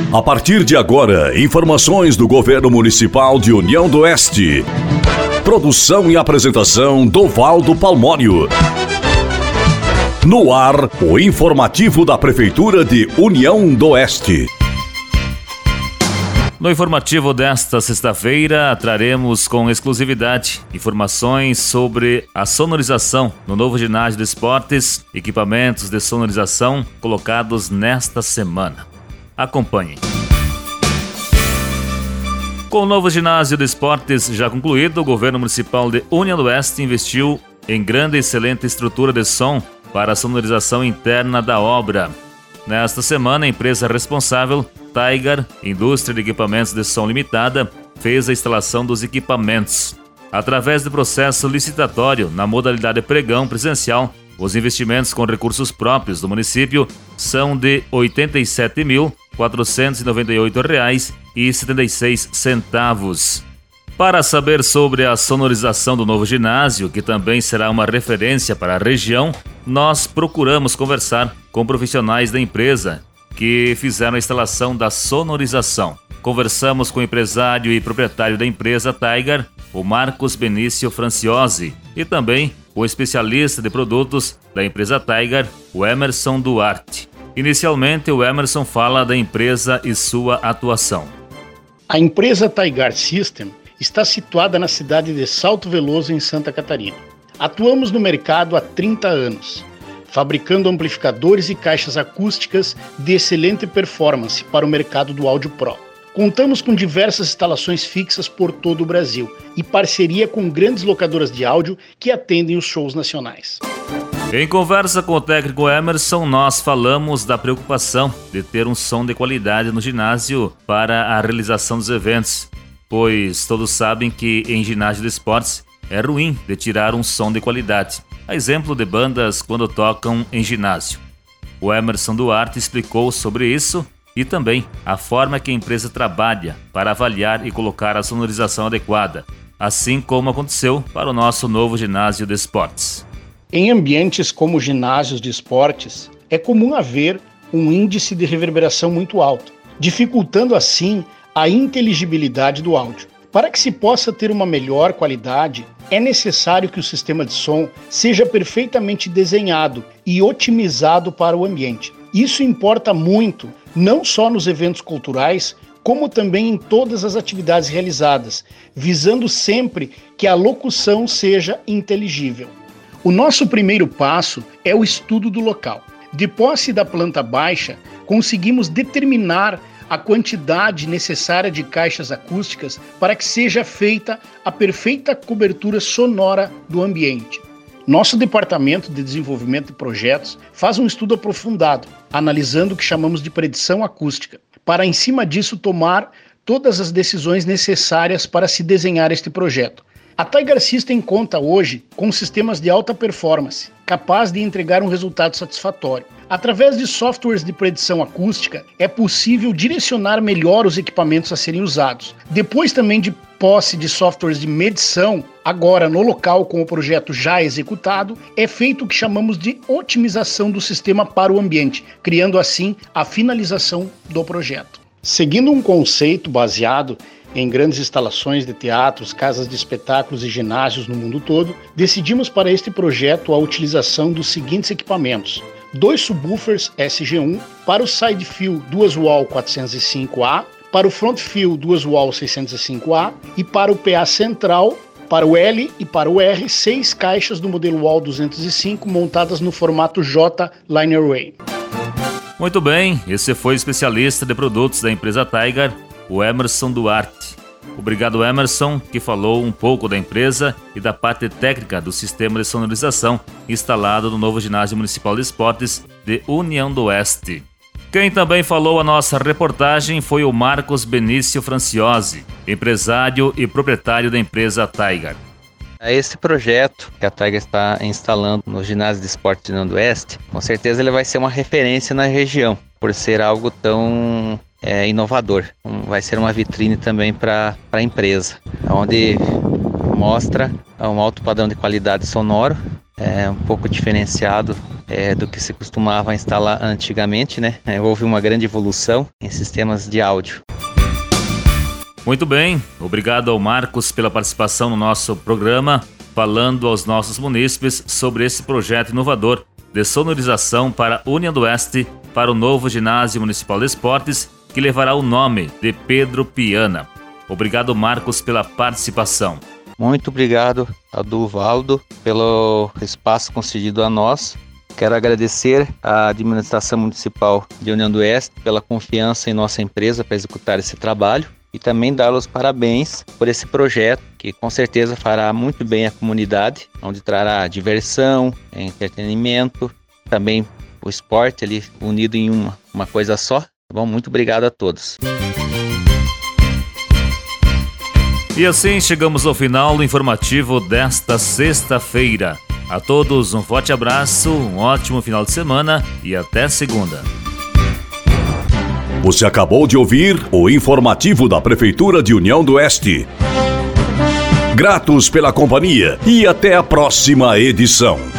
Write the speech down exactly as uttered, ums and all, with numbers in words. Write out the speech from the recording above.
A partir de agora, informações do Governo Municipal de União do Oeste. Produção e apresentação Dovaldo Palmório. No ar, o informativo da Prefeitura de União do Oeste. No informativo desta sexta-feira, traremos com exclusividade informações sobre a sonorização no novo ginásio de esportes, equipamentos de sonorização colocados nesta semana. Acompanhe. Com o novo ginásio de esportes já concluído, o Governo Municipal de União do Oeste investiu em grande e excelente estrutura de som para a sonorização interna da obra. Nesta semana, a empresa responsável, Tiger, Indústria de Equipamentos de Som Limitada, fez a instalação dos equipamentos. Através do processo licitatório, na modalidade pregão presencial, os investimentos com recursos próprios do município são de oitenta e sete mil, quatrocentos e noventa e oito reais e setenta e seis centavos. Para saber sobre a sonorização do novo ginásio, que também será uma referência para a região, nós procuramos conversar com profissionais da empresa que fizeram a instalação da sonorização. Conversamos com o empresário e proprietário da empresa Tiger, o Marcos Benício Franciosi, e também o especialista de produtos da empresa Tiger, o Emerson Duarte. Inicialmente, o Emerson fala da empresa e sua atuação. A empresa Tiger System está situada na cidade de Salto Veloso, em Santa Catarina. Atuamos no mercado há trinta anos, fabricando amplificadores e caixas acústicas de excelente performance para o mercado do áudio pro. Contamos com diversas instalações fixas por todo o Brasil e parceria com grandes locadoras de áudio que atendem os shows nacionais. Em conversa com o técnico Emerson, nós falamos da preocupação de ter um som de qualidade no ginásio para a realização dos eventos, pois todos sabem que em ginásio de esportes é ruim de tirar um som de qualidade, a exemplo de bandas quando tocam em ginásio. O Emerson Duarte explicou sobre isso e também a forma que a empresa trabalha para avaliar e colocar a sonorização adequada, assim como aconteceu para o nosso novo ginásio de esportes. Em ambientes como ginásios de esportes, é comum haver um índice de reverberação muito alto, dificultando assim a inteligibilidade do áudio. Para que se possa ter uma melhor qualidade, é necessário que o sistema de som seja perfeitamente desenhado e otimizado para o ambiente. Isso importa muito, não só nos eventos culturais, como também em todas as atividades realizadas, visando sempre que a locução seja inteligível. O nosso primeiro passo é o estudo do local. De posse da planta baixa, conseguimos determinar a quantidade necessária de caixas acústicas para que seja feita a perfeita cobertura sonora do ambiente. Nosso departamento de desenvolvimento de projetos faz um estudo aprofundado, analisando o que chamamos de predição acústica, para em cima disso tomar todas as decisões necessárias para se desenhar este projeto. A Tiger System conta hoje com sistemas de alta performance, capaz de entregar um resultado satisfatório. Através de softwares de predição acústica, é possível direcionar melhor os equipamentos a serem usados. Depois também de posse de softwares de medição, agora no local com o projeto já executado, é feito o que chamamos de otimização do sistema para o ambiente, criando assim a finalização do projeto. Seguindo um conceito baseado em grandes instalações de teatros, casas de espetáculos e ginásios no mundo todo, decidimos para este projeto a utilização dos seguintes equipamentos: dois subwoofers S G um, para o side fill duas wall quatrocentos e cinco A, para o front fill duas wall seiscentos e cinco A e para o P A central, para o L e para o R, seis caixas do modelo wall duzentos e cinco montadas no formato J Linearway. Muito bem, esse foi o especialista de produtos da empresa Tiger, o Emerson Duarte. Obrigado, Emerson, que falou um pouco da empresa e da parte técnica do sistema de sonorização instalado no novo ginásio municipal de esportes de União do Oeste. Quem também falou a nossa reportagem foi o Marcos Benício Franciosi, empresário e proprietário da empresa Tiger. Esse projeto que a Tiger está instalando no ginásio de esportes de União do Oeste, com certeza ele vai ser uma referência na região, por ser algo tão é, inovador. Vai ser uma vitrine também para a empresa, onde mostra um alto padrão de qualidade sonoro é, um pouco diferenciado é, do que se costumava instalar antigamente, né? É, houve uma grande evolução em sistemas de áudio. Muito bem, obrigado ao Marcos pela participação no nosso programa, falando aos nossos munícipes sobre esse projeto inovador de sonorização para União do Oeste para o novo Ginásio Municipal de Esportes, que levará o nome de Pedro Piana. Obrigado, Marcos, pela participação. Muito obrigado ao Duvaldo pelo espaço concedido a nós. Quero agradecer à administração municipal de União do Oeste pela confiança em nossa empresa para executar esse trabalho e também dar-los parabéns por esse projeto que com certeza fará muito bem à comunidade, onde trará diversão, entretenimento, também o esporte ali unido em uma, uma coisa só. Bom, muito obrigado a todos. E assim chegamos ao final do informativo desta sexta-feira. A todos um forte abraço, um ótimo final de semana e até segunda. Você acabou de ouvir o informativo da Prefeitura de União do Oeste. Gratos pela companhia e até a próxima edição.